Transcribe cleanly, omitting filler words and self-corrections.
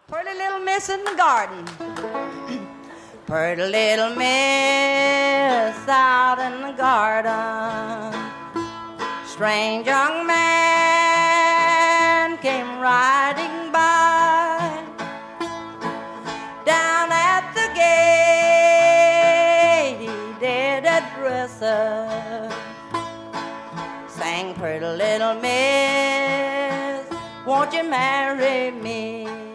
Pretty little miss in the garden. Pretty little miss out in the garden. Strange young man came riding by. Down at the gate he did address her. Sang, pretty little miss, won't you marry me?